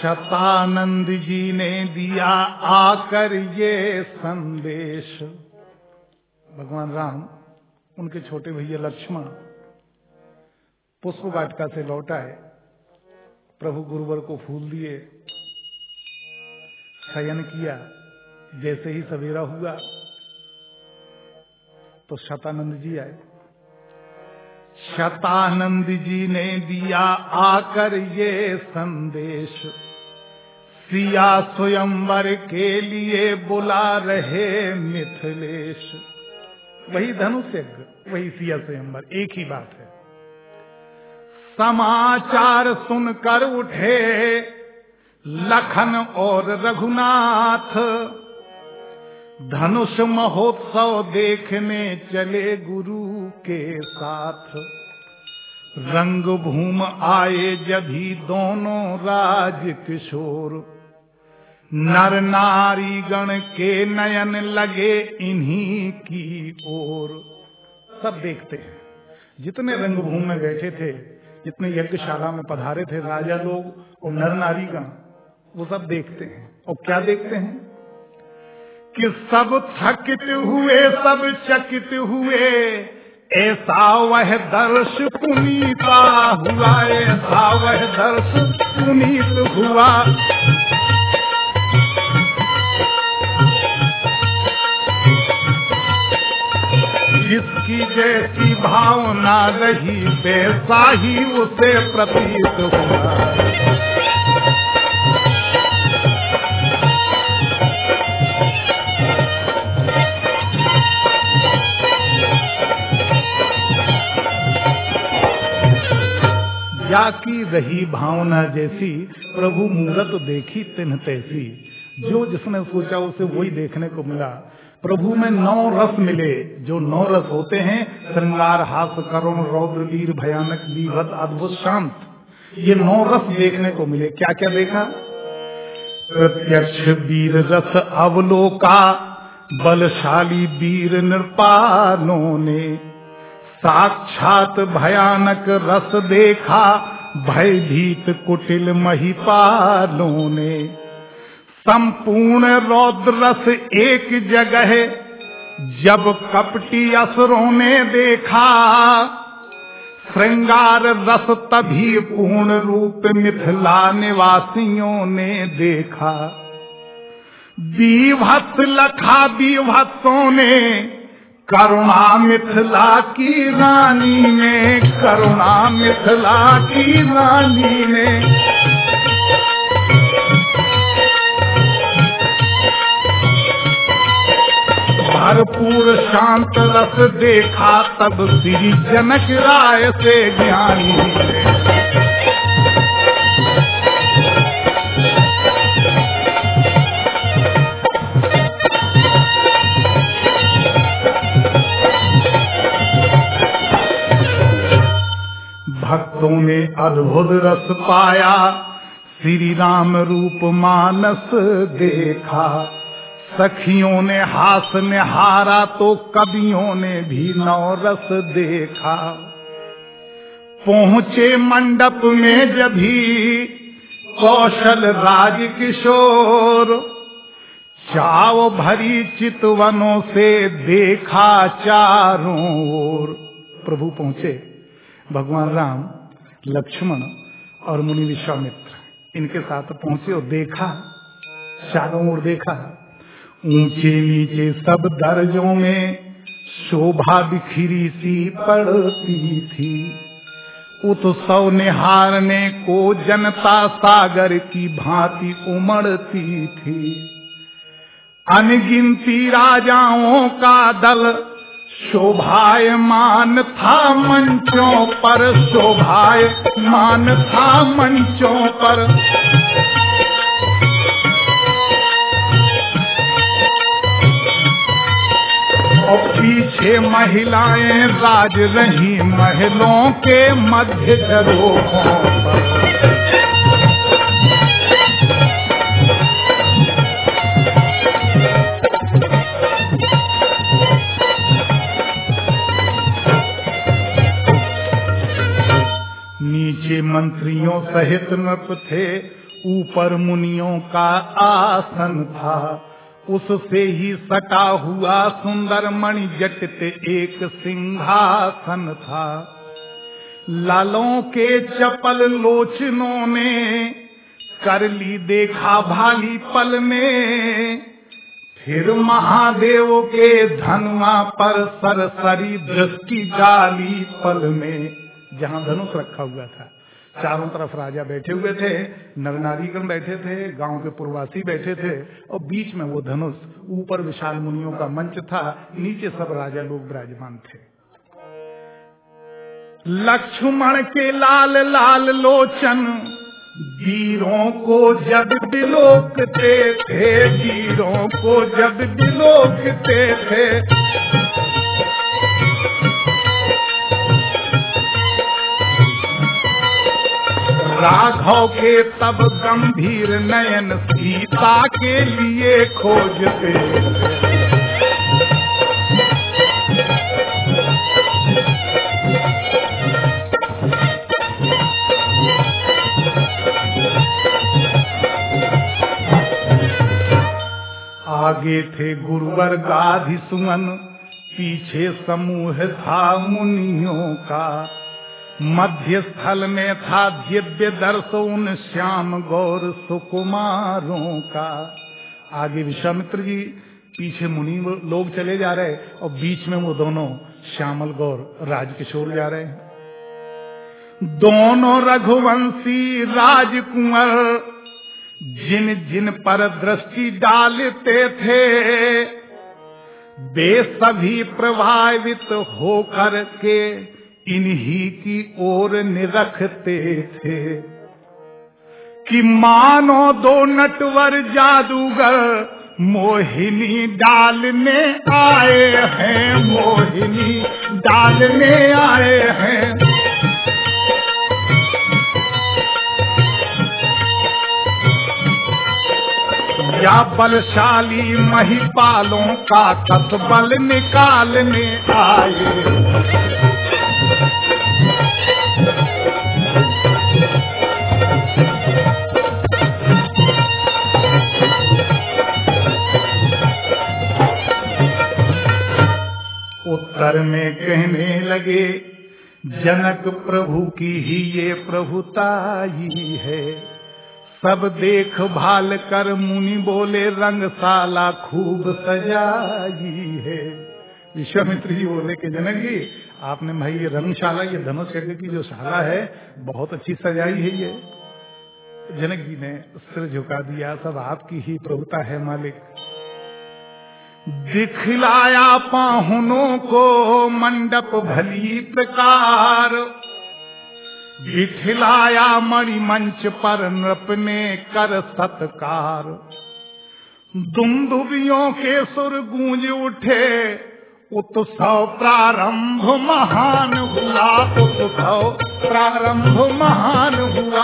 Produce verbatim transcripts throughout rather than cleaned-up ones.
शतानंद जी ने दिया आकर ये संदेश। भगवान राम उनके छोटे भैया लक्ष्मण पुष्प वाटिका से लौट आए, प्रभु गुरुवर को फूल दिए, शयन किया। जैसे ही सवेरा हुआ तो शतानंद जी आए। शतानंद जी ने दिया आकर ये संदेश, सिया स्वयंवर के लिए बुला रहे मिथिलेश। वही धनुष यज्ञ, वही सिया स्वयंवर, एक ही बात है। समाचार सुनकर उठे लखन और रघुनाथ, धनुष महोत्सव देखने चले गुरु के साथ। रंग भूम आए जभी दोनों राज किशोर, नर नारी गण के नयन लगे इन्हीं की ओर। सब देखते हैं, जितने रंगभूमि में बैठे थे, जितने यज्ञशाला में पधारे थे राजा लोग और नर नारी गण, वो सब देखते हैं। और क्या देखते हैं कि सब थकित हुए, सब चकित हुए, ऐसा वह दर्श पुनीता हुआ, ऐसा वह दर्श पुनीत हुआ। जिसकी जैसी भावना रही वैसा ही उसे प्रतीत हुआ। या की रही भावना जैसी, प्रभु मूरत देखी तिन्ह तैसी। जो जिसने सोचा उसे वही देखने को मिला। प्रभु में नौ रस मिले, जो नौ रस होते हैं, श्रृंगार, हास, करुण, रौद्र, वीर, भयानक, विभत, अद्भुत, शांत, ये नौ रस देखने को मिले। क्या क्या देखा? प्रत्यक्ष वीर रस अवलोका, बलशाली वीर नृपालों ने, साक्षात भयानक रस देखा, भयभीत कुटिल महिपालों ने। संपूर्ण रौद्र रस एक जगह जब कपटी असुरों ने देखा, श्रृंगार रस तभी पूर्ण रूप मिथिला निवासियों ने देखा। विभत्स लखा विभत्सों ने, करुणा मिथिला की रानी में, करुणा मिथिला की रानी में। भरपूर शांत रस देखा तब श्री जनक राय से ज्ञानी ने। भक्तों ने अद्भुत रस पाया, श्री राम रूप मानस देखा। सखियों ने हास निहारा तो कवियों ने भी नौ रस देखा। पहुँचे मंडप में जभी कौशल राज किशोर, चाव भरी चितवनों से देखा चारों ओर। प्रभु पहुँचे, भगवान राम, लक्ष्मण और मुनि विश्वामित्र इनके साथ पहुँचे और देखा, चारों ओर देखा। ऊंचे नीचे सब दर्जों में शोभा बिखरी सी पड़ती थी। उत्सव निहारने को जनता सागर की भांति उमड़ती थी। अनगिनती राजाओं का दल शोभायमान था मंचों पर, शोभायमान था मंचों पर। और पीछे महिलाएं राज रही महलों के मध्य झरोखों पर। नीचे मंत्रियों सहित नृप थे, ऊपर मुनियों का आसन था, उससे ही सटा हुआ सुंदर मणि जटित एक सिंहासन था। लालों के चपल लोचनों ने कर ली देखा भाली पल में, फिर महादेव के धनुआ पर सरसरी दृष्टि डाली पल में। जहाँ धनुष रखा हुआ था, चारों तरफ राजा बैठे हुए थे, नरनारीगण बैठे थे, गांव के पूर्ववासी बैठे थे, और बीच में वो धनुष, ऊपर विशाल मुनियों का मंच था, नीचे सब राजा लोग विराजमान थे। लक्ष्मण के लाल लाल लोचन वीरों को जब बिलोकते थे, वीरों को जब बिलोकते थे। राघव के तब गंभीर नयन सीता के लिए खोजते थे। आगे थे गुरुवर गाधि सुमन, पीछे समूह था मुनियों का। मध्य स्थल में था दिव्य दर्शन श्याम गौर सुकुमारों का। आगे विश्वामित्र जी, पीछे मुनि लोग चले जा रहे, और बीच में वो दोनों श्यामल गौर राजकिशोर जा रहे हैं। दोनों रघुवंशी राजकुंवर जिन जिन पर दृष्टि डालते थे, वे सभी प्रभावित होकर के इन्हीं की ओर निरखते थे कि मानो दो नटवर जादूगर मोहिनी डालने आए हैं, मोहिनी डालने आए हैं। या बलशाली महिपालों का कस बल निकालने आए। उत्तर में कहने लगे, जनक प्रभु की ही ये प्रभुताई है। सब देख भाल कर मुनि बोले, रंगशाला खूब सजाई है। विश्वामित्र जी बोले कि जनक जी, आपने भाई ये रंगशाला, ये धनुष यज्ञ की जो शाला है, बहुत अच्छी सजाई है ये। जनक जी ने सिर झुका दिया, सब आपकी ही प्रभुता है मालिक। दिखलाया पाहुनों को मंडप भली प्रकार, बिठलाया मणि मंच पर नृप ने कर सत्कार। दुंदुभियों के सुर गूंज उठे, उत्सव प्रारंभ महान हुआ, उत्सव प्रारंभ महान हुआ।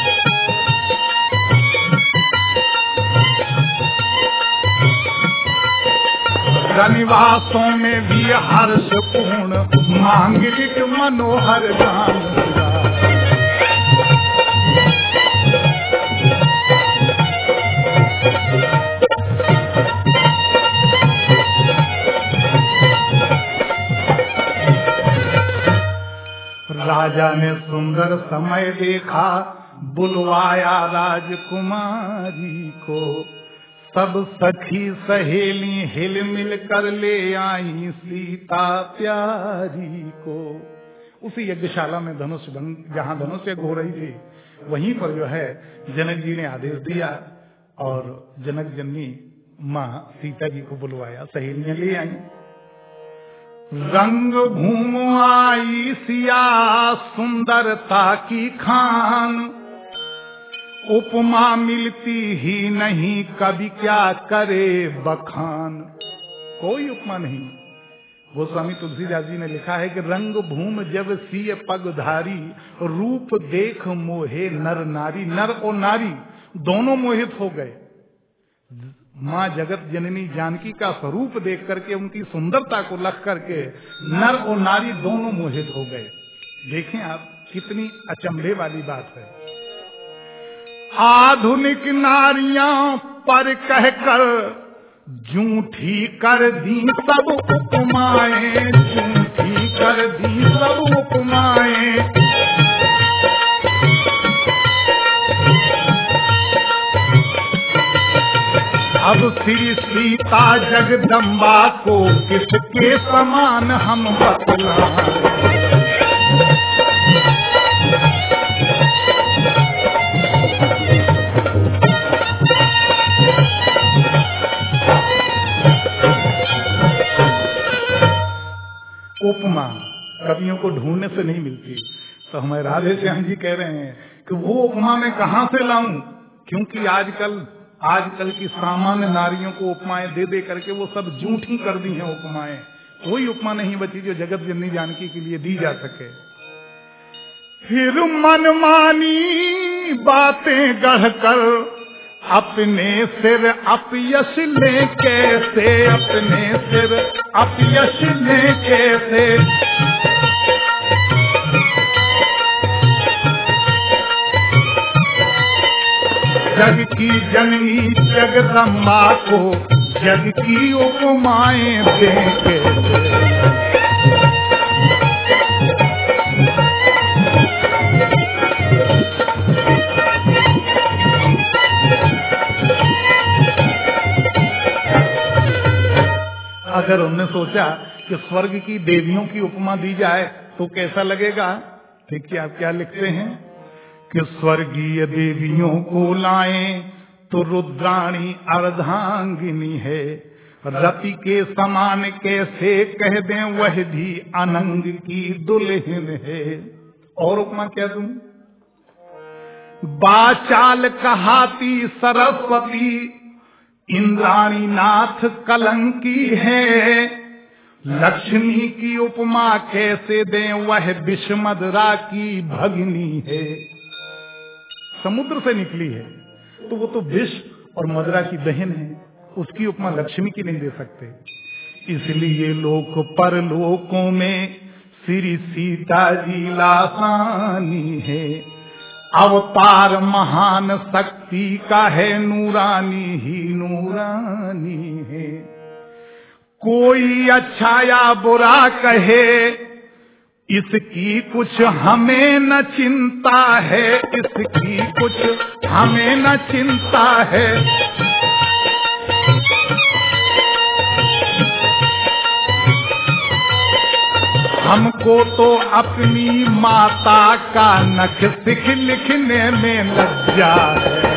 रनिवासों में भी हर्ष पूर्ण मांगलिक मनोहर गान हुआ। राजा ने सुंदर समय देखा, बुलवाया राजकुमारी को। सब सखी सहेली हिल मिल कर ले आई सीता प्यारी को। उसी यज्ञशाला में धनुष, जहाँ धनुष यज्ञ हो रही थी, वहीं पर जो है जनक जी ने आदेश दिया, और जनक जननी माँ सीता जी को बुलवाया, सहेलियां ले आई। रंग भूम आई सिया सुंदरता की खान, उपमा मिलती ही नहीं कभी क्या करे बखान। कोई उपमा नहीं। गोस्वामी तुलसीदास जी ने लिखा है कि रंग भूम जब सिय पगधारी, रूप देख मोहे नर नारी। नर और नारी दोनों मोहित हो गए। माँ जगत जननी जानकी का स्वरूप देख करके, उनकी सुंदरता को लख करके नर और नारी दोनों मोहित हो गए। देखें आप, कितनी अचंभे वाली बात है। आधुनिक नारियां पर कहकर झूठी कर दी सब उपमाएं, झूठी कर दी सब उपमाएं। अब श्री सीता जगदम्बा को किसके समान हम बतलाएं। उपमा कवियों को ढूंढने से नहीं मिलती, तो हमारे राधे श्याम जी कह रहे हैं कि वो उपमा मैं कहाँ से लाऊं, क्योंकि आजकल आजकल की सामान्य नारियों को उपमाएं दे दे करके वो सब झूठी कर दी हैं उपमाएं। कोई उपमा नहीं बची जो जगत जननी जानकी के लिए दी जा सके। फिर मनमानी बातें गढ़कर अपने सिर अपयश ले कैसे, अपने सिर अपयश ले कैसे। जग की जननी जगदम्बा को जग की उपमाएं दे कैसे। अगर हमने सोचा कि स्वर्ग की देवियों की उपमा दी जाए तो कैसा लगेगा, देखिए आप क्या लिखते हैं कि स्वर्गीय देवियों को लाएं तो रुद्राणी अर्धांगिनी है, रति के समान कैसे कह दें वह भी अनंग की दुल्हन है। और उपमा क्या दूं, बाचाल कहाती सरस्वती इंद्राणी नाथ कलंकी है, लक्ष्मी की उपमा कैसे दें वह विषमदरा की भगिनी है। समुद्र से निकली है तो वो तो विष और मदरा की बहन है, उसकी उपमा लक्ष्मी की नहीं दे सकते। इसलिए लोक परलोकों में श्री सीता जी लासानी है, अवतार महान शक्ति का है, नूरानी ही नूरानी है। कोई अच्छा या बुरा कहे इसकी कुछ हमें न चिंता है, इसकी कुछ हमें न चिंता है। हमको तो अपनी माता का नख सिख लिखने में लज्जा है।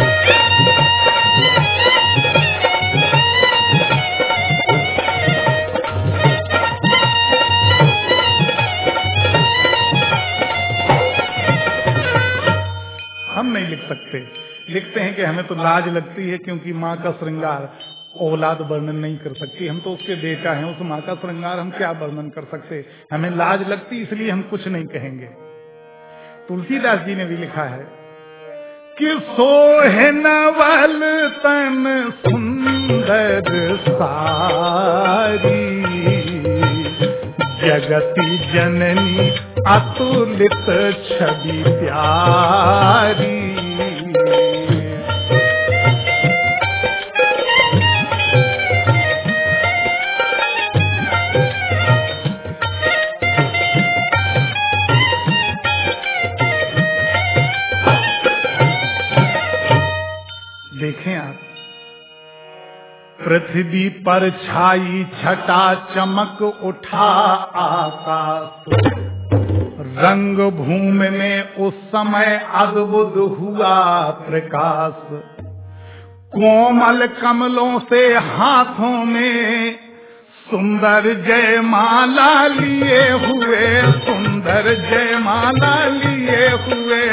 हम नहीं लिख सकते, लिखते हैं कि हमें तो लाज लगती है क्योंकि माँ का श्रृंगार औलाद वर्णन नहीं कर सकती, हम तो उसके बेटा हैं, उस माँ का श्रृंगार हम क्या वर्णन कर सकते, हमें लाज लगती इसलिए हम कुछ नहीं कहेंगे। तुलसीदास जी ने भी लिखा है कि सोहे नवल तन सुंदर सारी, जगति जननी अतुलित छवि प्यारी। देखें आप, पृथ्वी पर छाई छटा चमक उठा आकाश, रंग भूमि में उस समय अद्भुत हुआ प्रकाश। कोमल कमलों से हाथों में सुंदर जयमाला लिए हुए, सुंदर जयमाला लिए हुए।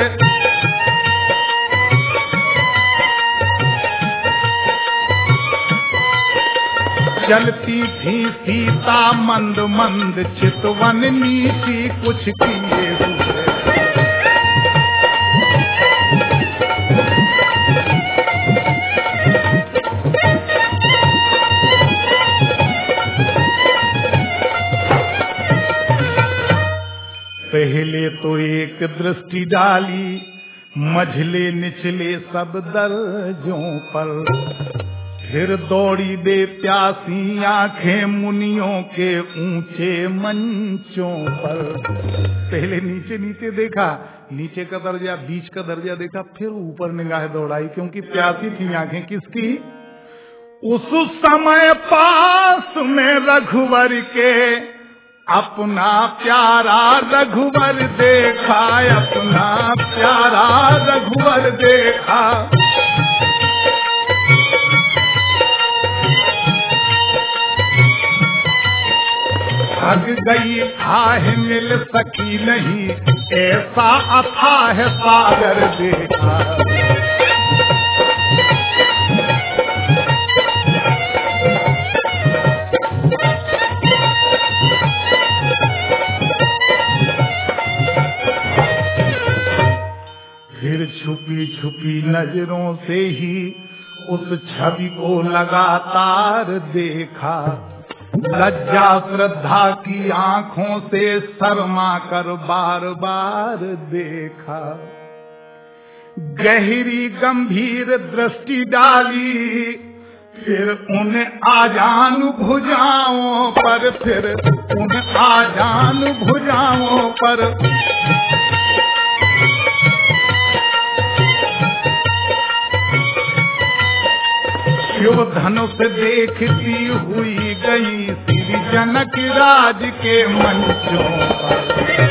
चलती थी सीता मंद मंद चितवन नीति कुछ किए हुए। पहले तो एक दृष्टि डाली मझले निचले सब दर्जों पर, फिर दौड़ी दे प्यासी आंखें मुनियों के ऊंचे मंचों पर। पहले नीचे नीचे देखा, नीचे का दर्जा, बीच का दर्जा देखा, फिर ऊपर निगाह दौड़ाई, क्योंकि प्यासी थी आंखें किसकी? उस समय पास में रघुवर के अपना प्यारा रघुवर देखा, अपना प्यारा रघुवर देखा। थक गई आह मिल सकी नहीं, ऐसा अथाह सागर देखा। फिर छुपी छुपी नजरों से ही उस छवि को लगातार देखा, लज्जा श्रद्धा की आंखों से शर्मा कर बार बार देखा। गहरी गंभीर दृष्टि डाली, फिर उन आजान भुजाओं पर, फिर उन आजान भुजाओं पर। शिव धनुष देखती हुई गई श्री जनक राज के मंचों पर।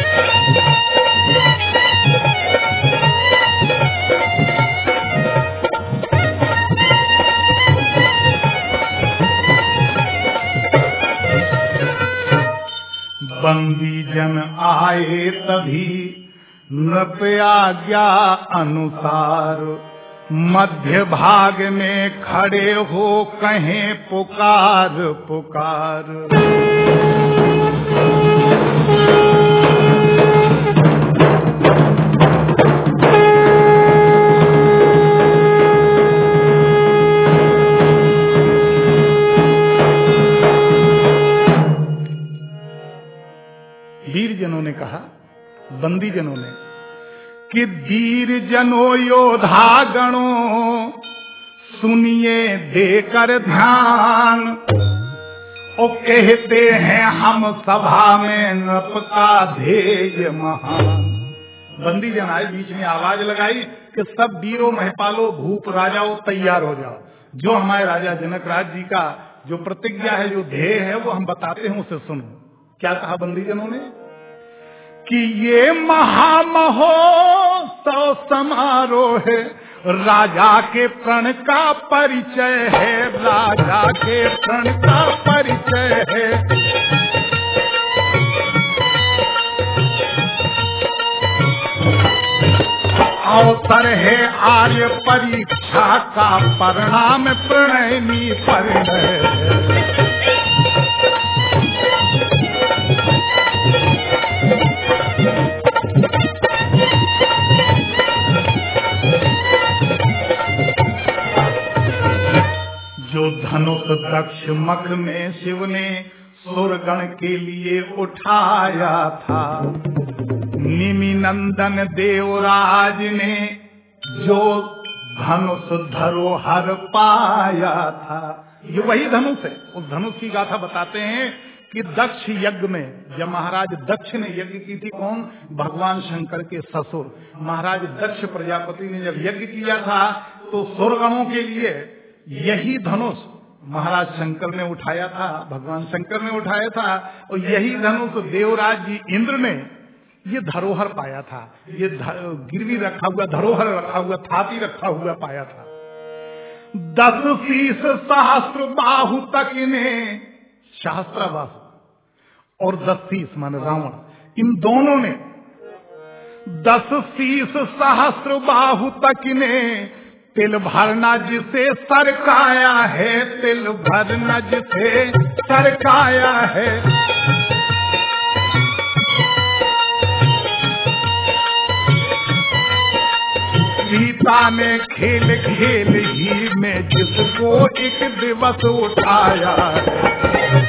बंदी जन आए तभी नृप आज्ञा अनुसार, मध्य भाग में खड़े हो कहें पुकार पुकार। वीर जनों ने कहा, बंदी जनों ने, कि वीर जनों योद्धा गणों सुनिए देकर ध्यान, और कहते हैं हम सभा में नृप का ध्येय महान। बंदी जन आए, बीच में आवाज लगाई कि सब वीरों महिपालों भूप राजाओं तैयार हो जाओ। जो हमारे राजा जनक राज जी का जो प्रतिज्ञा है, जो ध्येय है, वो हम बताते हैं, उसे सुनो। क्या कहा बंदी जनों ने? कि ये महामहोत्सव समारोह है, राजा के प्रण का परिचय है, राजा के प्रण का परिचय है। अवसर है आर्य परीक्षा का, परिणाम प्रणयनी परिणय। जो धनुष दक्ष मख में शिव ने सुरगण के लिए उठाया था, निमि नंदन देवराज ने जो धनुष धरोहर पाया था। ये वही धनुष है। उस धनुष की गाथा बताते हैं कि दक्ष यज्ञ में, जब महाराज दक्ष ने यज्ञ की थी, कौन? भगवान शंकर के ससुर महाराज दक्ष प्रजापति ने जब यज्ञ किया था, तो सुरगणों के लिए यही धनुष महाराज शंकर ने उठाया था, भगवान शंकर ने उठाया था। और यही धनुष देवराज जी इंद्र ने ये धरोहर पाया था, ये गिरवी रखा हुआ, धरोहर रखा हुआ, थाती रखा हुआ पाया था। दस शीस सहस्त्र बाहु तक इन्हें, सहस्त्र बाहु और दस शीस मान रावण, इन दोनों ने दस शीस सहस्त्र बाहु तक इन्हें तिल भरना जिसे सरकाया है, तिल भरना जिसे सरकाया है। सीता ने खेल खेल ही में जिसको एक दिवस उठाया है।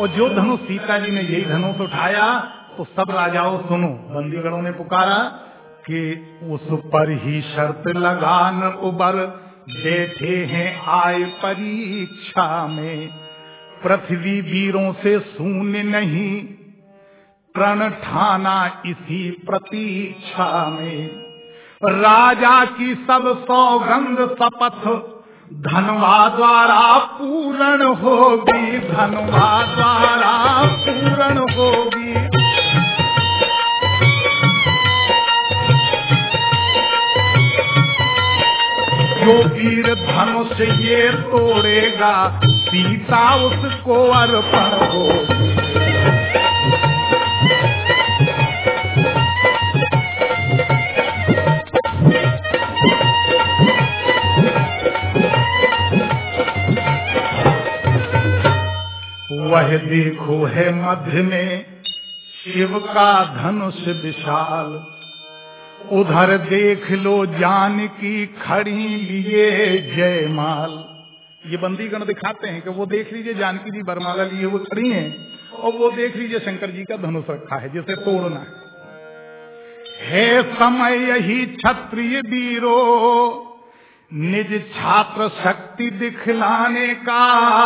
जो धनुष सीता जी ने यही धनुष उठाया तो सब राजाओं सुनो, बंदीगणों ने पुकारा कि उस पर ही शर्त लगान उबर, बैठे हैं आए परीक्षा में, पृथ्वी वीरों से शून्य नहीं, प्रण ठाना इसी प्रतीक्षा में, राजा की सब सौगंध शपथ धनवा द्वारा पूर्ण होगी, धनवा द्वारा पूर्ण होगी। जो वीर धनुष ये तोड़ेगा, सीता उसको अर्पण होगी। वह देखो है मध्य में शिव का धनुष विशाल, उधर देख लो जानकी खड़ी लिए जयमाल। ये बंदीगण दिखाते हैं कि वो देख लीजिए जानकी जी बरमाला लिए वो खड़ी हैं, और वो देख लीजिए शंकर जी का धनुष रखा है जिसे तोड़ना है। है समय यही क्षत्रिय वीरों निज छात्र शक्ति दिखलाने का,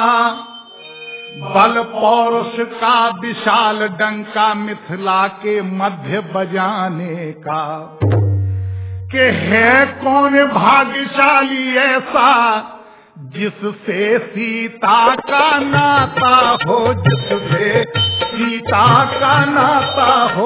बल पौरुष का विशाल डंका मिथिला के मध्य बजाने का। कि है कौन भाग्यशाली ऐसा जिससे सीता का नाता हो, जिससे सीता का नाता हो।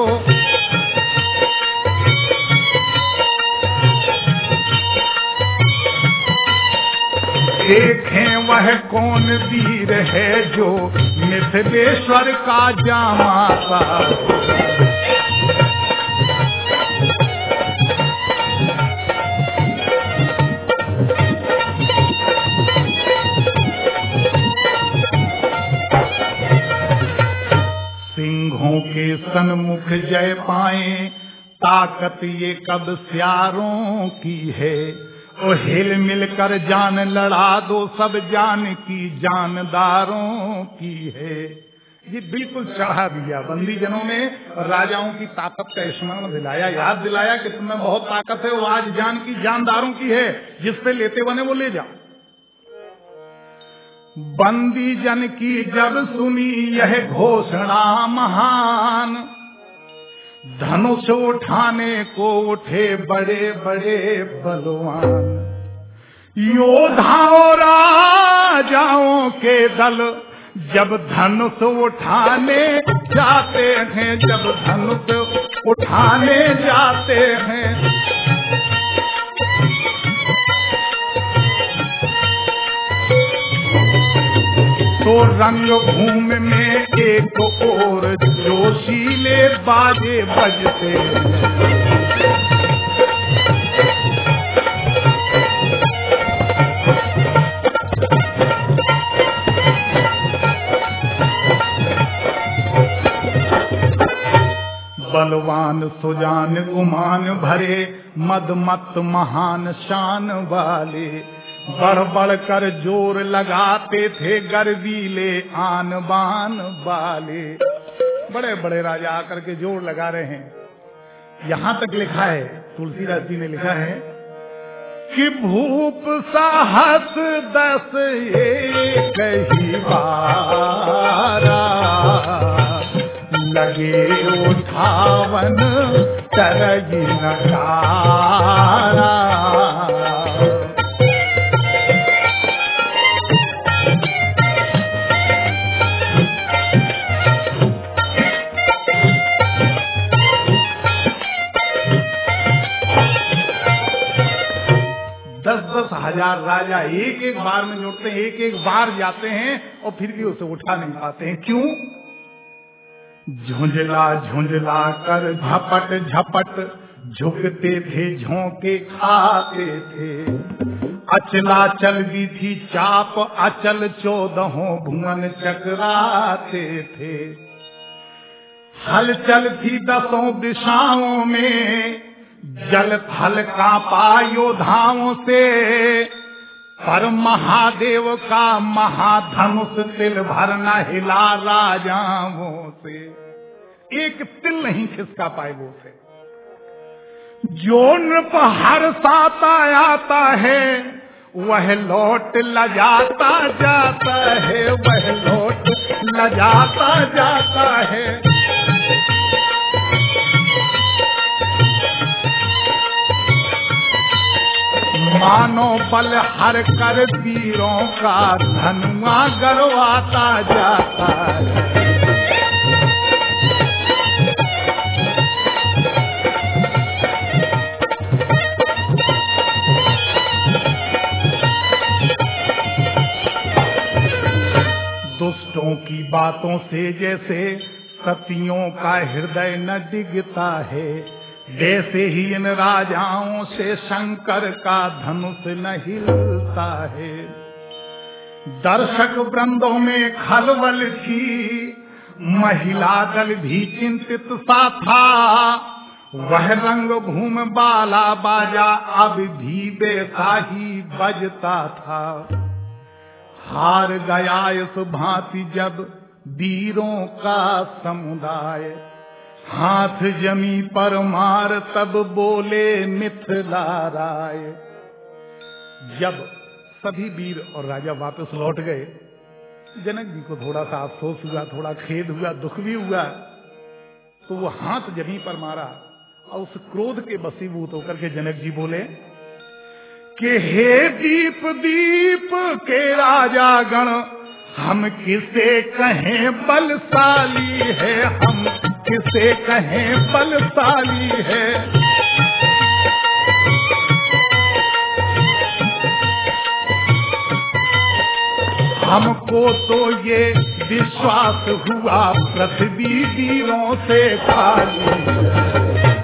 देखें वह कौन वीर है जो मिथिलेश्वर का जामाता। सिंहों के सन्मुख जय पाए, ताकत ये कब स्यारों की है। ओ हिल मिलकर जान लड़ा दो, सब जान की जानदारों की है। ये बिल्कुल चढ़ा दिया बंदी जनों में, राजाओं की ताकत का स्मरण दिलाया, याद दिलाया कि तुम्हें बहुत ताकत है, वो आज जान की जानदारों की है, जिस पे लेते बने वो ले जाओ। बंदी जन की जब सुनी यह घोषणा महान, धनुष उठाने को उठे बड़े बड़े बलवान। योद्धाओं राजाओं के दल जब धनुष उठाने जाते हैं, जब धनुष उठाने जाते हैं। तो रंग भूमि में एक और जोशीले बाजे बजते, बलवान सुजान गुमान भरे, मदमत महान शान वाले, बढ़ बढ़ कर जोर लगाते थे गर्वीले आन बान वाले। बड़े बड़े राजा आकर के जोर लगा रहे हैं। यहाँ तक लिखा है, तुलसीदास जी ने लिखा है कि भूप साहस दस एक ही बारा, लगे उठावन तरगी नकारा। दस दस हजार राजा एक एक बार में जुटते हैं, एक एक बार जाते हैं और फिर भी उसे उठा नहीं पाते हैं। क्यों? झुंझला झुंझला कर झपट झपट झुकते थे, झोंके खाते थे। अचला चल भी थी चाप अचल, चौदहों भुवन चकराते थे। हलचल थी दसों दिशाओं में, जल थल कांपा योद्धाओं से। पर महादेव का महाधनुष तिल भरना हिला राजाओं से, एक तिल नहीं खिसका पाए वो से। जो नृप हर्षाता आता है वह लौट लजाता जाता है, वह लौट लजाता जाता है। मानो बल हर कर वीरों का धनुआ गरवाता जाता है। दुष्टों की बातों से जैसे सतियों का हृदय न डिगता है, वैसे ही इन राजाओं से शंकर का धनुष न हिलता है। दर्शक वृंदों में खलबल थी, महिला दल भी चिंतित सा था। वह रंग भूम बाला बाजा अब भी वैसा ही बजता था। हार गया इस भांति जब वीरों का समुदाय, हाथ जमी पर मार तब बोले मिथिला राय। जब सभी वीर और राजा वापस लौट गए, जनक जी को थोड़ा सा अफसोस हुआ, थोड़ा खेद हुआ, दुख भी हुआ। तो वो हाथ जमी पर मारा और उस क्रोध के वशीभूत होकर के जनक जी बोले कि हे दीप दीप के राजा गण, हम किसे कहें बलशाली है, हम किसे कहें बलशाली है। हमको तो ये विश्वास हुआ पृथ्वी वीरों से खाली है।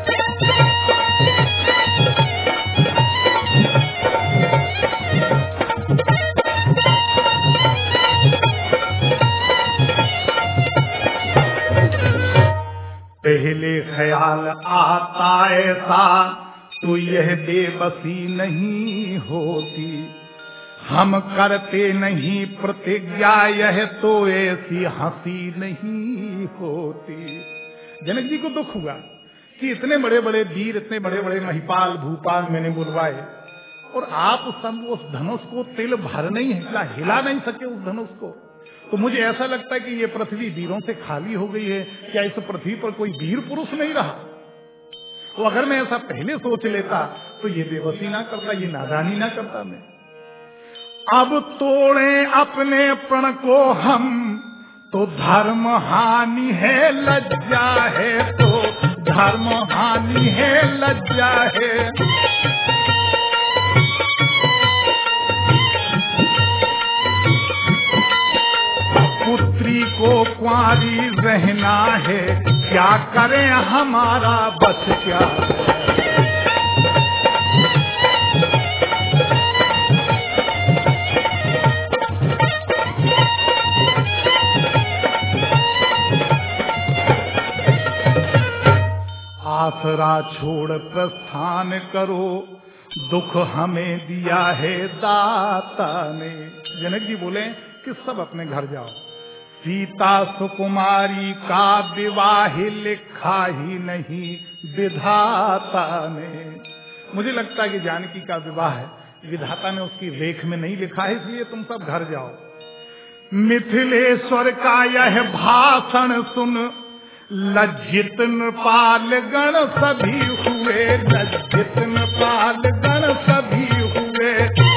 पहले ख्याल आता ऐसा तो यह बेबसी नहीं होती, हम करते नहीं प्रतिज्ञा यह तो ऐसी हंसी नहीं होती। जनक जी को दुख हुआ कि इतने बड़े बड़े वीर, इतने बड़े बड़े महिपाल भूपाल मैंने बुलवाए और आप उस उस धनुष को तिल भर नहीं हिला हिला नहीं सके उस धनुष को। तो मुझे ऐसा लगता है कि ये पृथ्वी वीरों से खाली हो गई है। क्या इस पृथ्वी पर कोई वीर पुरुष नहीं रहा? तो अगर मैं ऐसा पहले सोच लेता तो ये बेबसी ना करता, ये नादानी ना करता मैं। अब तोड़े अपने प्रण को हम तो धर्म हानि है लज्जा है, तो धर्म हानि है लज्जा है। पुत्री को कुंवारी रहना है, क्या करें हमारा बस क्या। आसरा छोड़ प्रस्थान करो, दुख हमें दिया है दाता ने। जनक जी बोले कि सब अपने घर जाओ। सीता सुकुमारी का विवाह लिखा ही नहीं विधाता ने। मुझे लगता है कि जानकी का विवाह विधाता ने उसकी रेख में नहीं लिखा है, इसलिए तुम सब घर जाओ। मिथिलेश्वर का यह भाषण सुन लज्जित नृपाल गण सभी हुए, लज्जित नृपाल गण सभी हुए।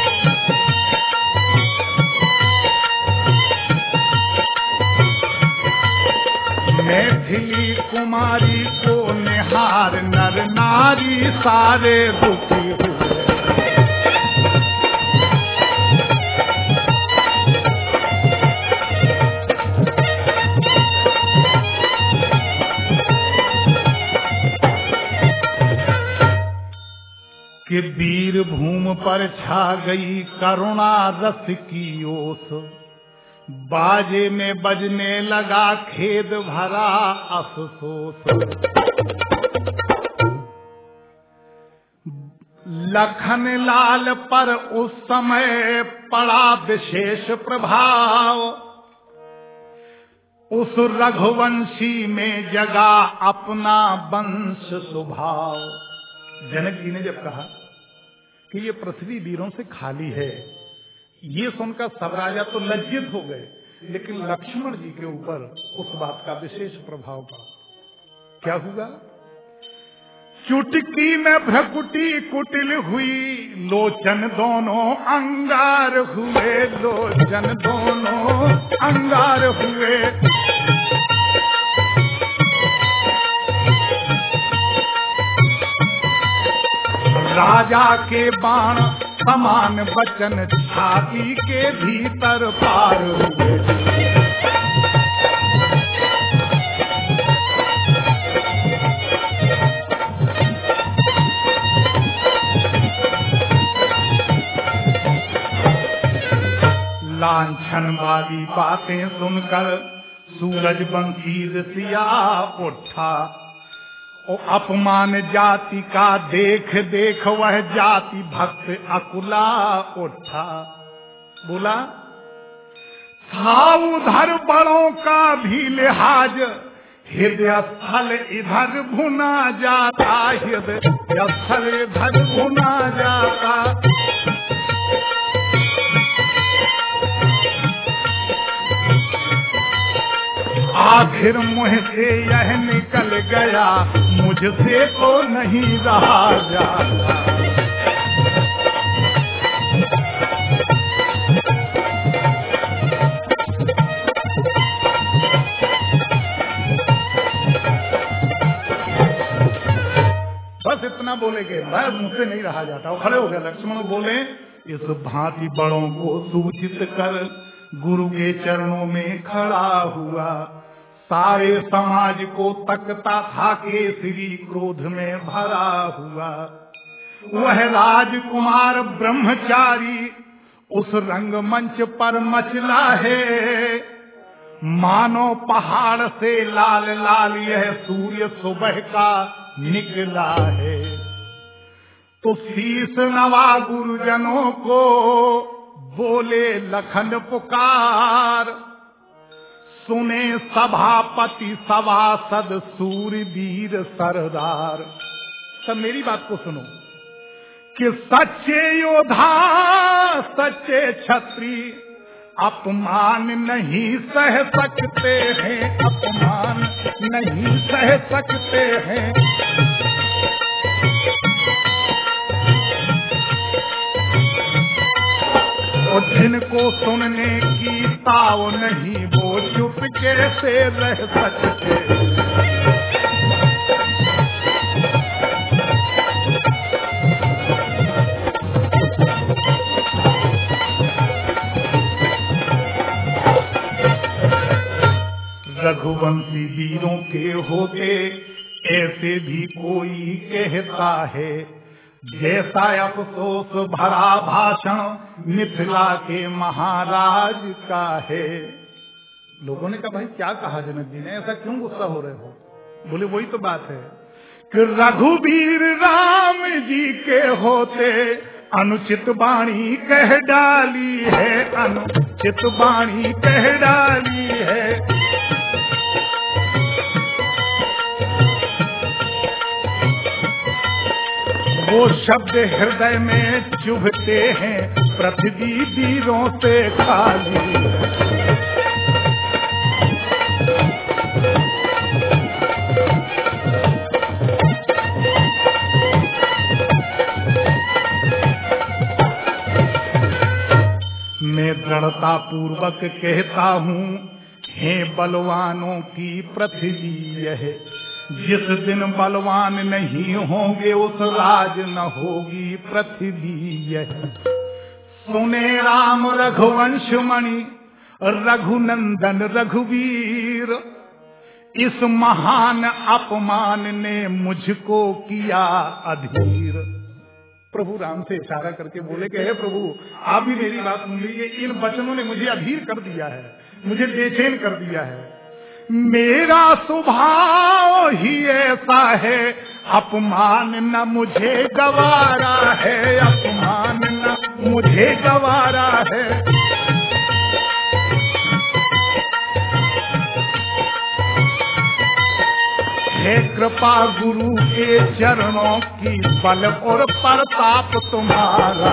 मैथिली कुमारी को निहार नर नारी सारे दुखी हुए। कि वीर भूम पर छा गई करुणा रस की ओस, बाजे में बजने लगा खेद भरा अफसोस। लखन लाल पर उस समय पड़ा विशेष प्रभाव, उस रघुवंशी में जगा अपना वंश स्वभाव। जनक जी ने जब कहा कि ये पृथ्वी वीरों से खाली है, ये सुनकर सब राजा तो लज्जित हो गए, लेकिन लक्ष्मण जी के ऊपर उस बात का विशेष प्रभाव पड़ा। क्या हुआ? चुटकी में भ्रकुटी कुटिल हुई, लोचन दोनों अंगार हुए, लोचन दोनों अंगार हुए। राजा के बाण समान वचन छाती के भीतर पार हुए। लांछन वाली बातें सुनकर सूरज बंसी ऋषिया उठा, ओ अपमान जाति का देख देख वह जाति भक्त अकुला उठा। बोला था उधर बड़ों का भी लिहाज, हृदय स्थल इधर भुना जाता, हृदय स्थल इधर भुना जाता। आखिर मुँह से यह निकल गया, मुझसे तो नहीं रहा जाता। बस इतना बोले के मैं मुझसे नहीं रहा जाता। वो खड़े हो गए। लक्ष्मण बोले, इस भांति बड़ों को सूचित कर गुरु के चरणों में खड़ा हुआ। सारे समाज को तकता था केसरी क्रोध में भरा हुआ। वह राजकुमार ब्रह्मचारी उस रंगमंच पर मचला है, मानो पहाड़ से लाल लाल यह सूर्य सुबह का निकला है। तो शीश नवा गुरुजनों को बोले लखन पुकार, सुने सभापति सभासद सूरवीर सरदार। सब मेरी बात को सुनो कि सच्चे योद्धा सच्चे छत्री अपमान नहीं सह सकते हैं, अपमान नहीं सह सकते हैं। और जिनको सुनने की ताव नहीं, वो चुप कैसे रह सकते। रघुवंशी वीरों के होते ऐसे भी कोई कहता है, जैसा अफसोस भरा भाषण मिथिला के महाराज का है। लोगों ने कहा, भाई क्या कहा जनक जी ने, ऐसा क्यों गुस्सा हो रहे हो? बोले वही तो बात है कि रघुवीर राम जी के होते अनुचित वाणी कह डाली है, अनुचित वाणी कह डाली है। वो शब्द हृदय में चुभते हैं, पृथ्वी वीरों से खाली। मैं दृढ़ता पूर्वक कहता हूँ, हे बलवानों की पृथ्वी यह, जिस दिन बलवान नहीं होंगे उस राज न होगी पृथ्वी यह। सुने राम रघुवंश मणि रघुनंदन रघुवीर, इस महान अपमान ने मुझको किया अधीर। प्रभु राम से इशारा करके बोले कि हे प्रभु, आप भी मेरी बात सुन लीजिए, इन वचनों ने मुझे अधीर कर दिया है, मुझे बेचैन कर दिया है। मेरा स्वभाव ही ऐसा है, अपमान न मुझे गवारा है, अपमान न मुझे गवारा है। हे कृपा गुरु के चरणों की, बल और प्रताप तुम्हारा।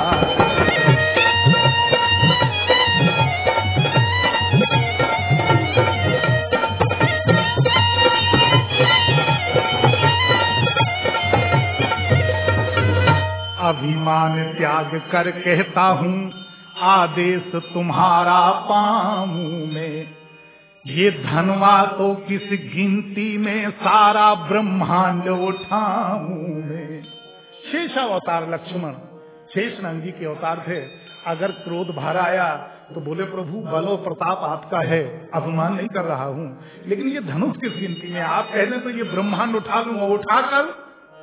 अभिमान त्याग कर कहता हूँ, आदेश तुम्हारा पाऊं में। ये धनवा तो किस गिनती में, सारा ब्रह्मांड उठाऊं मैं। शेषावतार लक्ष्मण शेषनाग जी के अवतार थे। अगर क्रोध भर आया तो बोले प्रभु बलो प्रताप आपका है, अभिमान नहीं कर रहा हूँ, लेकिन ये धनुष किस गिनती में, आप कह दें तो ये ब्रह्मांड उठा लूंगा, उठाकर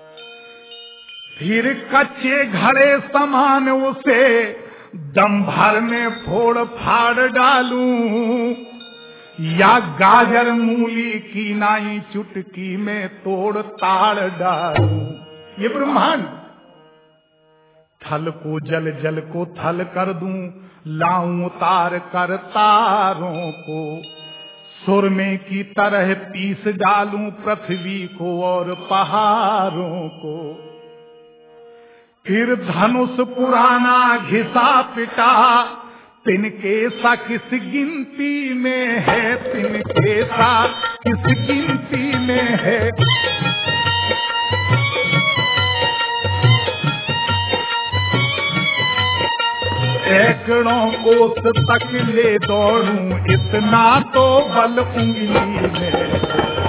फिर कच्चे घड़े समान उसे दम भर में फोड़ फाड़ डालूं, या गाजर मूली की नाई चुटकी में तोड़ ताड़ डालूं। ये ब्रह्मांड, थल को जल, जल को थल कर दूं, लाऊं उतार कर तारों को, सुरमे की तरह पीस डालूं पृथ्वी को और पहाड़ों को। फिर धनुष पुराना घिसा पिटा, तिनके सा किस गिनती में है, तिनके सा किस गिनती में है। सैकड़ों कोस तक ले दौड़ूं, इतना तो बल उंगली में।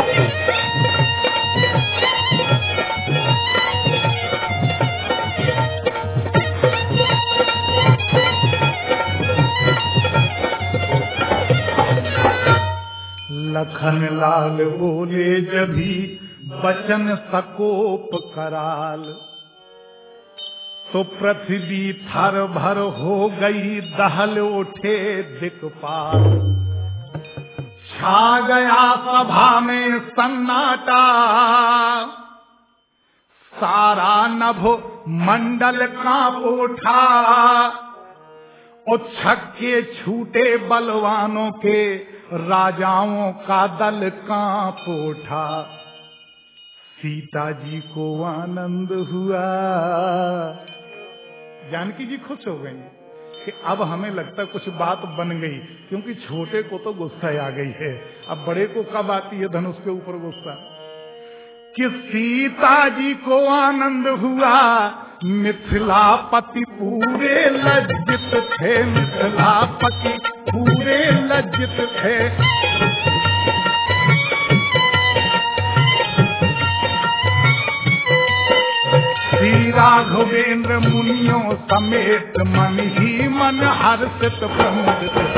लखन लाल बोले जभी बचन सकोप कराल, तो पृथ्वी थर भर हो गई, दहल उठे दिक्पाल। छा गया सभा में सन्नाटा, सारा नभ मंडल कांप उठा। और छक्के छूटे बलवानों के, राजाओं का दल कांप उठा। सीता जी को आनंद हुआ, जानकी जी खुश हो गई कि अब हमें लगता कुछ बात बन गई, क्योंकि छोटे को तो गुस्सा आ गई है, अब बड़े को कब आती है धनुष के ऊपर गुस्सा। कि सीता जी को आनंद हुआ, मिथिलापति पूरे लज्जित थे, मिथिलापति पूरे लज्जित थे। श्री राघवेंद्र मुनियों समेत मन ही मन हर्षित प्रमुदित।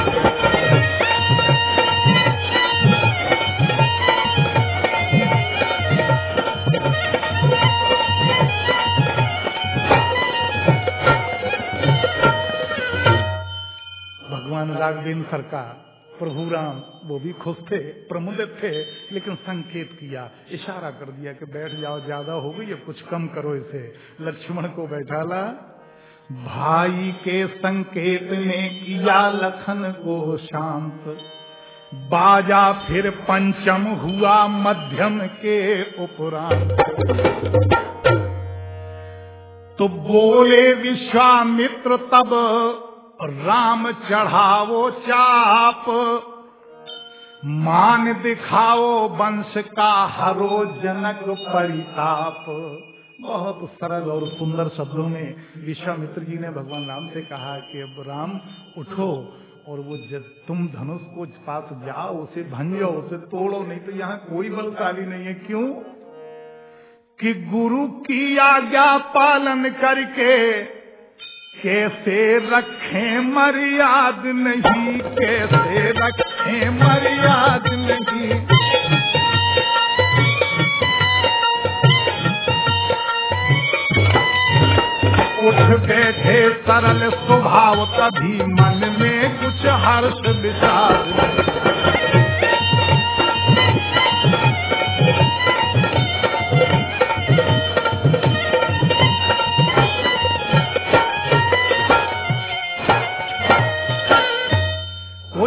भगवान राघवेंद्र सरकार प्रभु राम वो भी खुश थे, प्रमुदित थे, लेकिन संकेत किया, इशारा कर दिया कि बैठ जाओ, ज्यादा हो गई, अब कुछ कम करो इसे। लक्ष्मण को बैठाला। भाई के संकेत ने किया लखन को शांत, बाजा फिर पंचम हुआ मध्यम के उपरांत। तो बोले विश्वामित्र तब, राम चढ़ावो चाप, मान दिखाओ वंश का हरो जनक परिताप। बहुत सरल और सुंदर शब्दों में विश्वामित्र जी ने भगवान राम से कहा कि अब राम उठो और वो जब तुम धनुष को पास जाओ, उसे भंजो, उसे तोड़ो, नहीं तो यहाँ कोई बलशाली नहीं है। क्यों? कि गुरु की आज्ञा पालन करके कैसे रखें मर्याद नहीं, कैसे रखें मर्याद नहीं। उठ बैठे सरल स्वभाव, कभी मन में कुछ हर्ष विचार नहीं।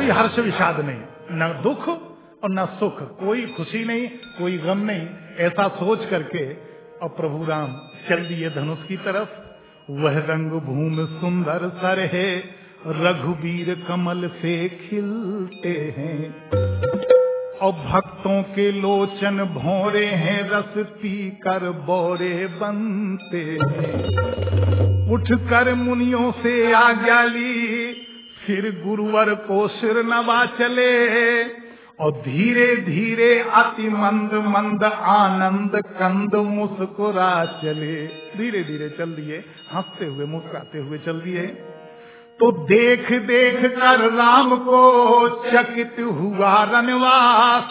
कोई हर्ष विषाद नहीं, न दुख और न सुख, कोई खुशी नहीं, कोई गम नहीं। ऐसा सोच करके और प्रभु राम चल दिए धनुष की तरफ। वह रंग भूमि सुंदर सर है, रघुबीर कमल से खिलते हैं। और भक्तों के लोचन भौरे हैं, रस पी कर बोरे बनते हैं। उठ कर मुनियों से आज्ञा ली, फिर गुरुवर को सिर नवा चले। और धीरे धीरे अति मंद मंद आनंद कंद मुस्कुरा चले। धीरे धीरे चल दिए, हंसते हुए मुस्कुराते हुए चल दिए। तो देख देख कर राम को चकित हुआ रनवास।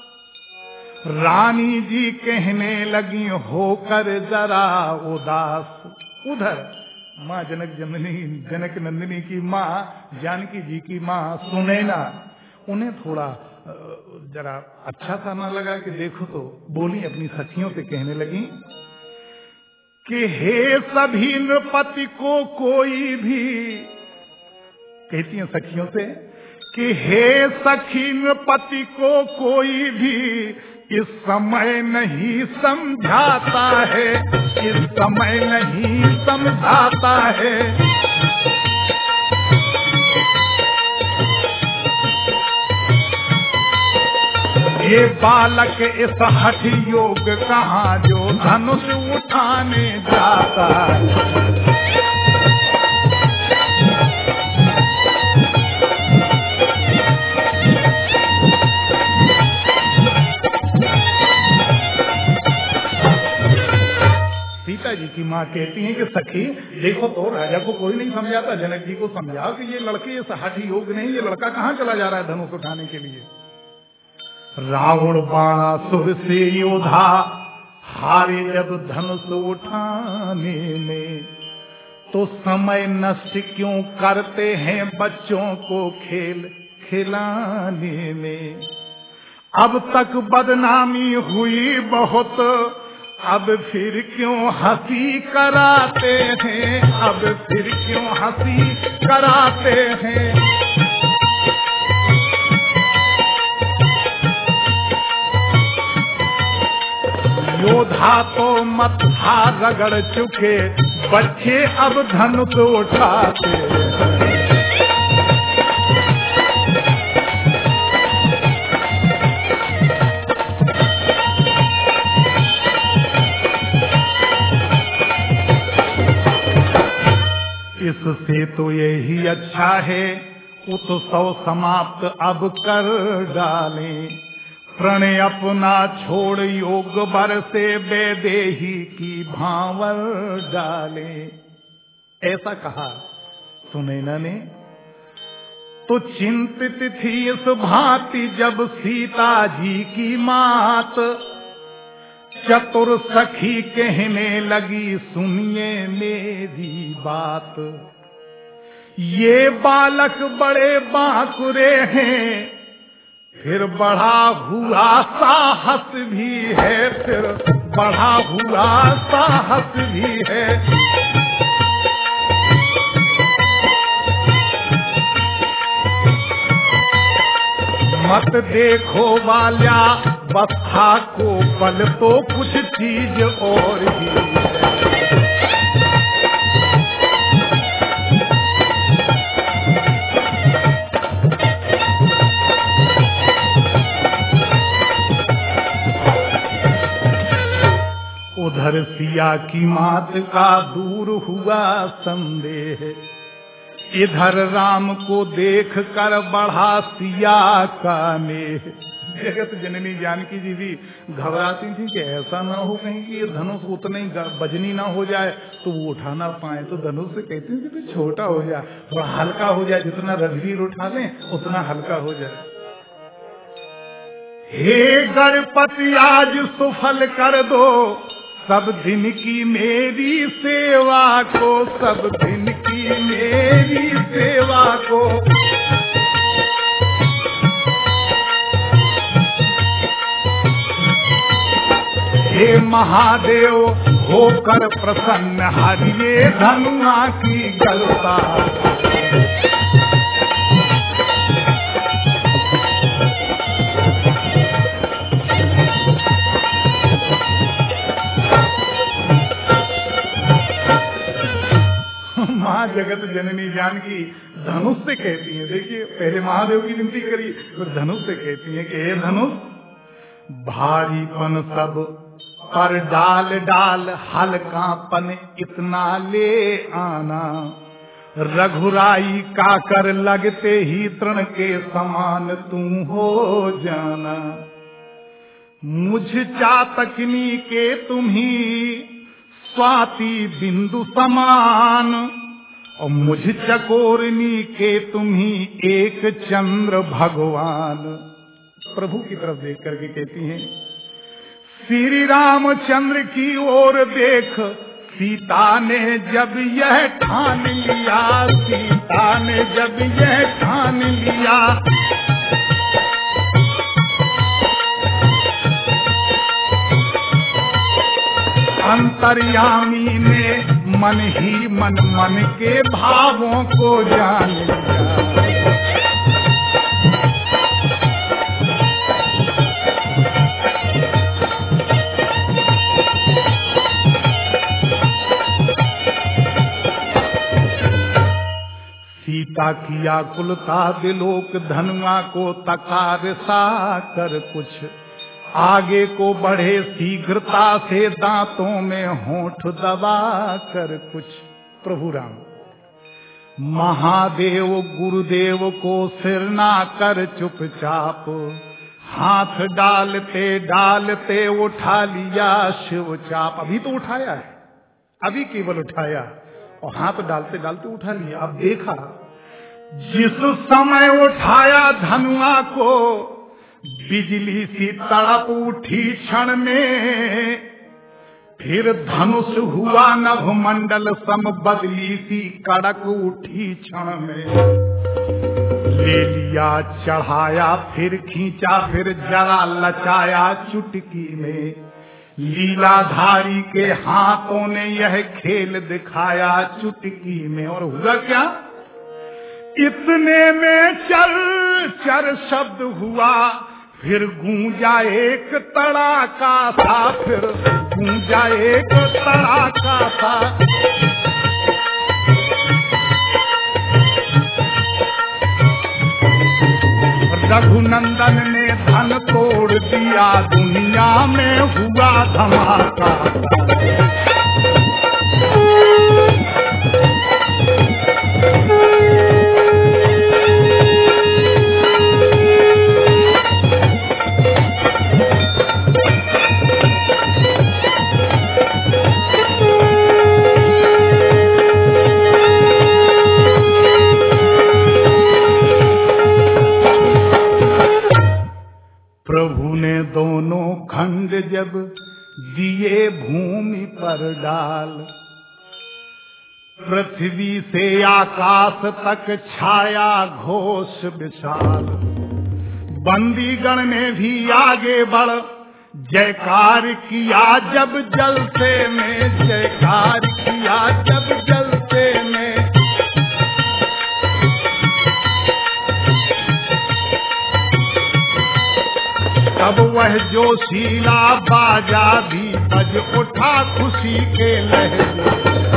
रानी जी कहने लगी होकर जरा उदास। उधर माँ जनक जननी जनक नंदिनी की माँ जानकी जी की माँ सुनैना, उन्हें थोड़ा जरा अच्छा सा ना लगा कि देखो तो बोली अपनी सखियों से कहने लगी कि हे सभी नृपति को कोई भी, कहती हैं सखियों से कि हे सखी नृपति को कोई भी इस समय नहीं समझाता है, इस समय नहीं समझाता है। ये बालक इस हठ योग कहाँ जो धनुष उठाने जाता है। सीता जी की माँ कहती हैं कि सखी देखो तो राजा को कोई नहीं समझाता, जनक जी को समझाओ कि ये लड़के इस हठ योग नहीं, ये लड़का कहाँ चला जा रहा है धनुष उठाने के लिए। रावण बाणासुर से योधा हारे जब धनुष उठाने में, तो समय नष्ट क्यों करते हैं बच्चों को खेल खिलाने में। अब तक बदनामी हुई बहुत, अब फिर क्यों हंसी कराते हैं, अब फिर क्यों हंसी कराते हैं। योधा तो मत्था रगड़ चुके, बच्चे अब धनुष उठाते। इससे तो यही अच्छा है उत्सव समाप्त अब कर डालें। प्रणय अपना छोड़ योग बर से वैदेही की भांवर डाले। ऐसा कहा सुनैना ने। तो चिंतित थी इस भांति जब सीता जी की मात, चतुर सखी कहने लगी सुनिए मेरी बात। ये बालक बड़े बांकुरे हैं, फिर बढ़ा हुआ साहस भी है, फिर बढ़ा हुआ साहस भी है। मत देखो वाल्या बस्था को, बल तो कुछ चीज और ही है। उधर सिया की मात का दूर हुआ संदेह, इधर राम को देख कर बढ़ा सिया का नेह। जगत जननी जानकी जी भी घबराती थी कि ऐसा ना हो कहीं कि ये धनुष उतना ही बजनी ना हो जाए तो वो उठा ना पाए। तो धनुष से कहती थी कि छोटा हो जाए, थोड़ा हल्का हो जाए, जितना रघुवीर उठा लें उतना हल्का हो जाए। हे गणपति आज सुफल कर दो, सब दिन की मेरी सेवा को, सब दिन की मेरी सेवा को। हे महादेव होकर प्रसन्न, हरिये धनुआ की गलता। जगत जननी जानकी धनुष से कहती हैं। देखिए पहले महादेव की विनती करी फिर धनुष से कहती हैं कि हे धनुष, भारीपन सब पर डाल डाल, हल्कापन इतना ले आना, रघुराई का कर लगते ही तृण के समान तू हो जाना। मुझ चातकनी के तुम्ही स्वाति बिंदु समान, और मुझ चकोरनी के तुम्ही एक चंद्र भगवान। प्रभु की तरफ देख करके कहती हैं, श्री रामचंद्र की ओर देख, सीता ने जब यह ठान लिया, सीता ने जब यह ठान लिया, अंतर्यामी ने मन ही मन मन के भावों को जान लिया। सीता की आकुलता दिलोक धनुआ को तकार सा कर, कुछ आगे को बढ़े शीघ्रता से दांतों में होंठ दबा कर कुछ। प्रभु राम महादेव गुरुदेव को सिर ना कर चुपचाप, हाथ डालते डालते उठा लिया शिव चाप। अभी तो उठाया है, अभी केवल उठाया और हाथ डालते डालते उठा लिया। अब देखा जिस समय उठाया धनुआ को, बिजली सी तड़प उठी क्षण में, फिर धनुष हुआ नभमंडल सम, बदली सी कड़क उठी क्षण में। ले लिया चढ़ाया फिर खींचा, फिर जरा लचाया चुटकी में, लीलाधारी के हाथों ने यह खेल दिखाया चुटकी में। और हुआ क्या, इतने में चर चर शब्द हुआ, फिर गूंजा एक तड़ाका सा, फिर गूंजा एक तड़ाका सा। रघुनंदन ने धन तोड़ दिया, दुनिया में हुआ धमाका। दोनों खंड जब दिए भूमि पर डाल, पृथ्वी से आकाश तक छाया घोष विशाल। बंदीगण ने भी आगे बढ़ जयकार किया जब जलसे में, जयकार किया जब जलसे में। तब वह जोशीला बाजा भी बज उठा खुशी के लहजे।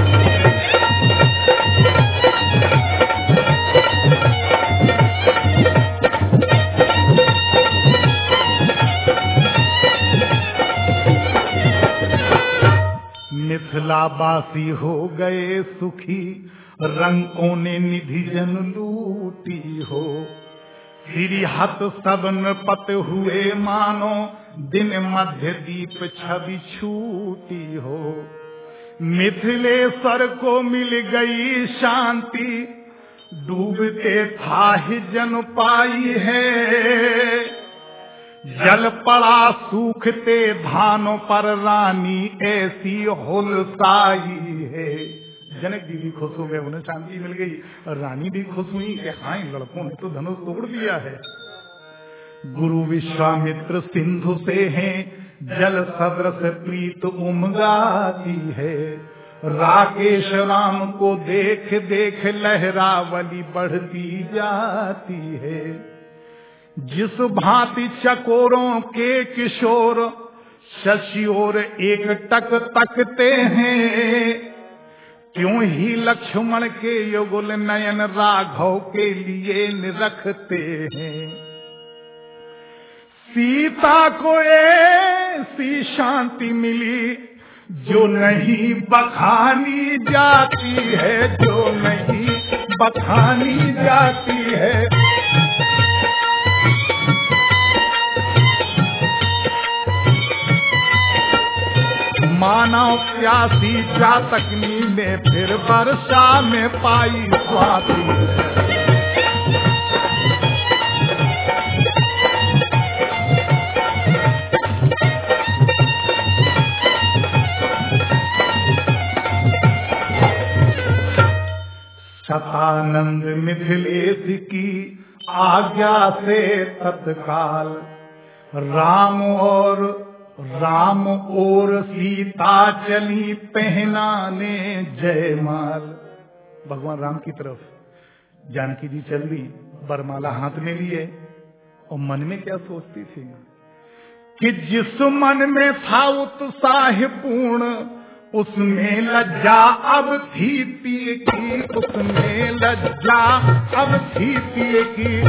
मिथिलावासी हो गए सुखी, रंकों ने निधि जन लूटी हो। श्री हत सब नृपत हुए मानो, दिन मध्य दीप छवि छूटी हो। मिथिलेश्वर को मिल गई शांति, डूबते था ही जन पाई है। जल पड़ा सूखते धानों पर, रानी ऐसी होलसाई है। जनक जी भी खुश हो गए, उन्हें शांति मिल गई, और रानी भी खुश हुई कि हाँ इन लड़कों ने तो धनुष तोड़ दिया है। गुरु विश्वामित्र सिंधु से हैं, जल सदृश प्रीत उमगाती है। राकेश राम को देख देख लहरावली बढ़ती जाती है। जिस भांति चकोरों के किशोर शशि और एक टक तकते हैं, त्यों ही लक्ष्मण के युगल नयन राघव के लिए निरखते हैं। सीता को ऐसी शांति मिली जो नहीं बखानी जाती है, जो नहीं बखानी जाती है। मानव प्यासी चातकनी ने फिर वर्षा में पाई स्वाति। शतानंद मिथिलेश की आज्ञा से तत्काल राम और राम और सीता चली पहनाने जयमाल। भगवान राम की तरफ जानकी जी चल दी, बरमाला हाथ में लिए, और मन में क्या सोचती थी कि जिस मन में था उत्साह पूर्ण उसमें लज्जा अब थी पिए की, उसमें लज्जा अब थी पिए की।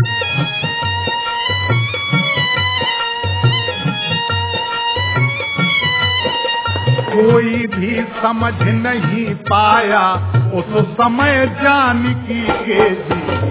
कोई भी समझ नहीं पाया उस समय जानकी के जी।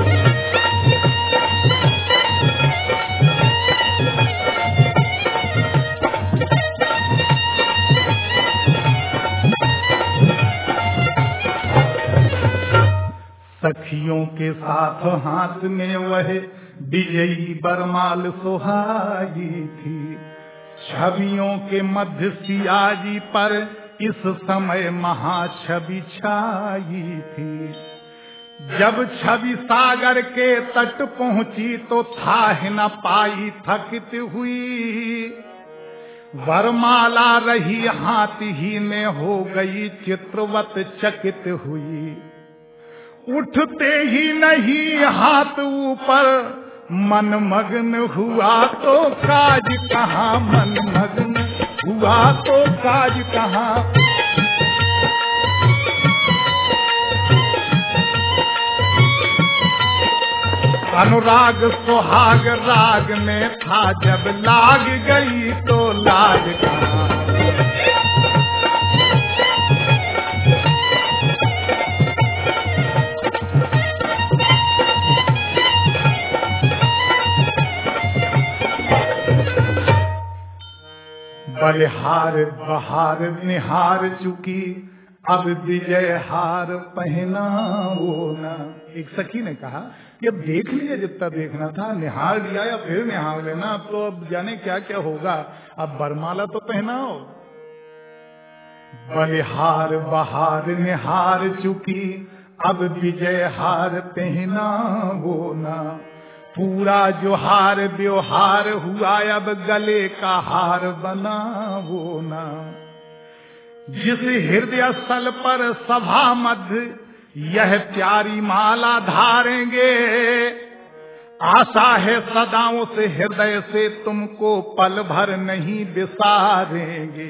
सखियों के साथ हाथ में वह विजयी बरमाल सुहाई थी। छवियों के मध्य सियाजी पर इस समय महाछवि छाई थी। जब छवि सागर के तट पहुंची तो था न पाई थकित हुई। वरमाला रही हाथ ही में हो गई चित्रवत चकित हुई। उठते ही नहीं हाथ ऊपर मन मग्न हुआ तो काज कहाँ, मन मग्न हुआ तो काज कहाँ। अनुराग सुहाग राग में था, जब लाग गई तो लाज कहाँ। बलिहार बहार निहार चुकी अब विजय हार पहना वो ना। एक सखी ने कहा कि अब देख लिया जितना देखना था, निहार लिया या फिर निहार लेना, अब तो अब जाने क्या क्या होगा, अब बरमाला तो पहनाओ। बलिहार बहार निहार चुकी अब विजय हार पहना वो ना। पूरा जो हार व्यवहार हुआ अब गले का हार बना वो ना। जिस हृदय स्थल पर सभा मध्य यह प्यारी माला धारेंगे, आशा है सदाओं से हृदय से तुमको पल भर नहीं बिसारेंगे।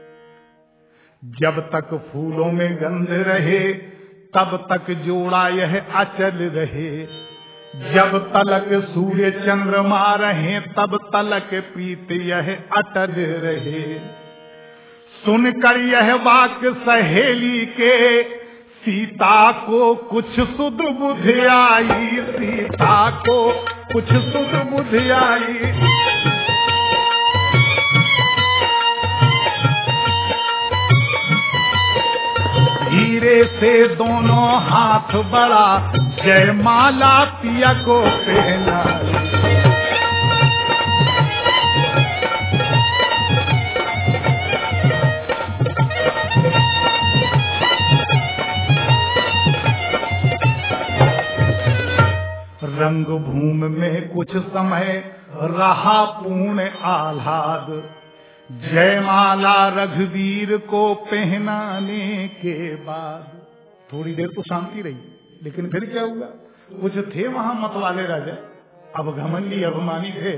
जब तक फूलों में गंध रहे तब तक जोड़ा यह अचल रहे। जब तलक सूर्य चंद्रमा रहे तब तलक प्रीत यह अटल रहे। सुनकर यह वाक्य सहेली के सीता को कुछ सुध बुध आई, सीता को कुछ सुध बुध आई। धीरे से दोनों हाथ बढ़ा जयमाला पिया को पहना। रंग भूमि में कुछ समय रहा पूर्ण आह्लाद। जयमाला रघुवीर को पहनाने के बाद थोड़ी देर तो शांति रही, लेकिन फिर क्या हुआ? कुछ थे वहां मतवाले राजा, अब घमंडी अभिमानी थे।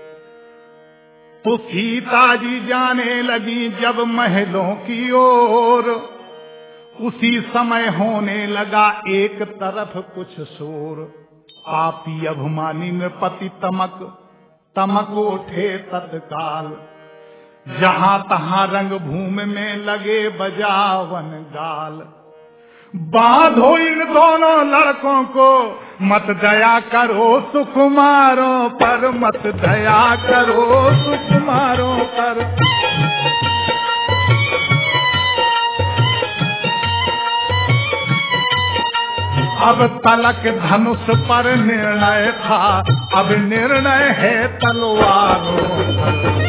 तो सीता जी जाने लगी जब महलों की ओर, उसी समय होने लगा एक तरफ कुछ शोर, पापी अभिमानी नृपति तमक तमक उठे तत्काल, जहां तहां रंग भूमि में लगे बजावन गाल। बांधो इन दोनों लड़कों को, मत दया करो सुकुमारों पर, मत दया करो सुकुमारों पर। अब तलक धनुष पर निर्णय था, अब निर्णय है तलवारों पर।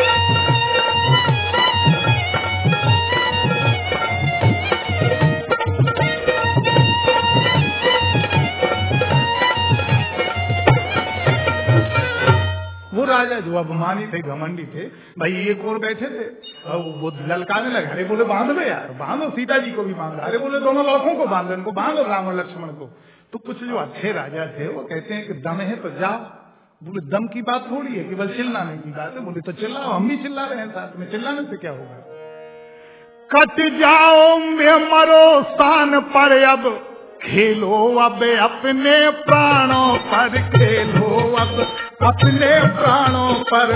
राजा जो अभिमानी थे, घमंडी थे, भाई एक और बैठे थे, वो ललकाने लगे, अरे बोले बांध लो यार, बांधो, सीता जी को भी बांधो, अरे बोले दोनों लड़कों को बांधो, इनको बांधो रावण लक्ष्मण को। तो कुछ जो अच्छे राजा थे वो कहते हैं कि दम है तो जाओ। बोले दम की बात थोड़ी है कि बस चिल्लाने की बात है। बोले तो चिल्लाओ, हम भी चिल्ला रहे हैं साथ में, चिल्लाने से क्या होगा। कट जाओ मैं मरो स्थान पर, अब खेलो अब अपने प्राणों पर, खेलो अब अपने प्राणों पर।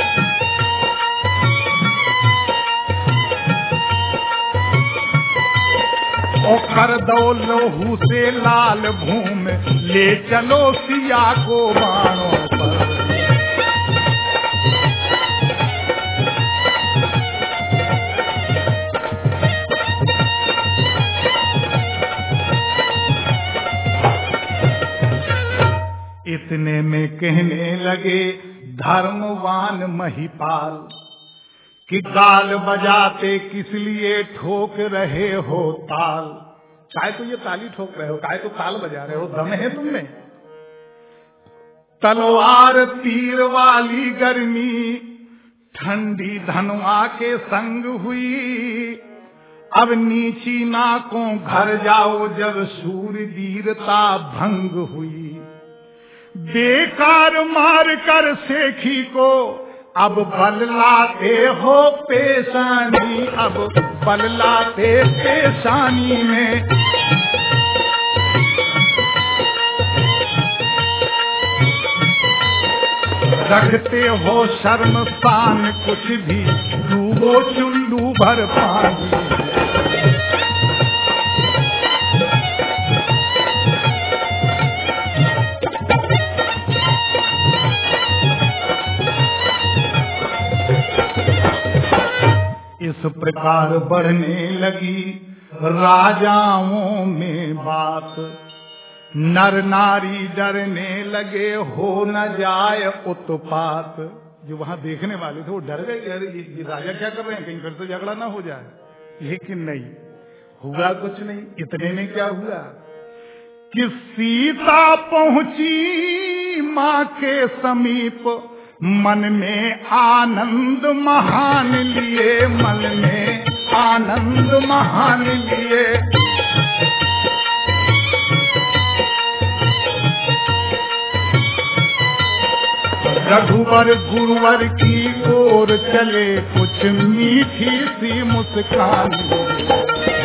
ओ कर दो लोहू से लाल भूमि, ले चलो सिया को बाणों पर। इतने में कहने लगे धर्मवान महिपाल कि गाल बजाते किस लिए ठोक रहे हो ताल। चाहे तो ये ताली ठोक रहे हो, चाहे तो ताल बजा रहे हो, दम है तुमने। तलवार तीर वाली गर्मी ठंडी धनुआ के संग हुई, अब नीची नाकों घर जाओ जब शूरवीरता भंग हुई। बेकार मार कर सेखी को अब बल लाते हो पेशानी, अब बल लाते पेशानी में। रखते हो शर्मसान कुछ भी, डूबो चुल्लू भर पानी। इस प्रकार बढ़ने लगी राजाओं में बात, नर नारी डरने लगे हो न जाए उत्पात। जो वहां देखने वाले थे वो डर गए, अरे ये राजा क्या कर रहे हैं, कहीं फिर से झगड़ा ना हो जाए। लेकिन नहीं हुआ, कुछ नहीं। इतने में क्या हुआ कि सीता पहुंची मां के समीप, मन में आनंद महान लिए, मन में आनंद महान लिए। रघुवर गुरुवर की ओर चले, कुछ मीठी सी मुस्कान।